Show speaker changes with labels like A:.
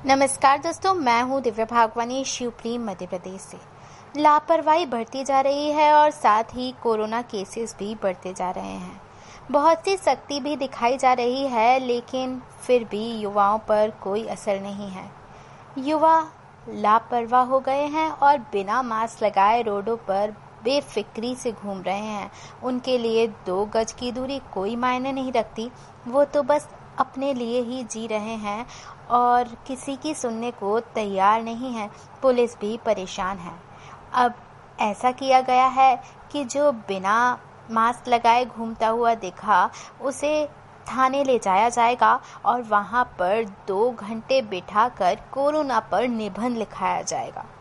A: नमस्कार दोस्तों, मैं हूं दिव्या भागवानी शिवपुरी मध्य प्रदेश से। लापरवाही बढ़ती जा रही है और साथ ही कोरोना केसेस भी बढ़ते जा रहे हैं। बहुत सी सख्ती भी दिखाई जा रही है, लेकिन फिर भी युवाओं पर कोई असर नहीं है। युवा लापरवाह हो गए हैं और बिना मास्क लगाए रोडों पर बेफिक्री से घूम रहे हैं। उनके लिए 2 गज की दूरी कोई मायने नहीं रखती। वो तो बस अपने लिए ही जी रहे हैं और किसी की सुनने को तैयार नहीं है। पुलिस भी परेशान है। अब ऐसा किया गया है कि जो बिना मास्क लगाए घूमता हुआ दिखा, उसे थाने ले जाया जाएगा और वहां पर 2 घंटे बिठाकर कोरोना पर निबंध लिखाया जाएगा।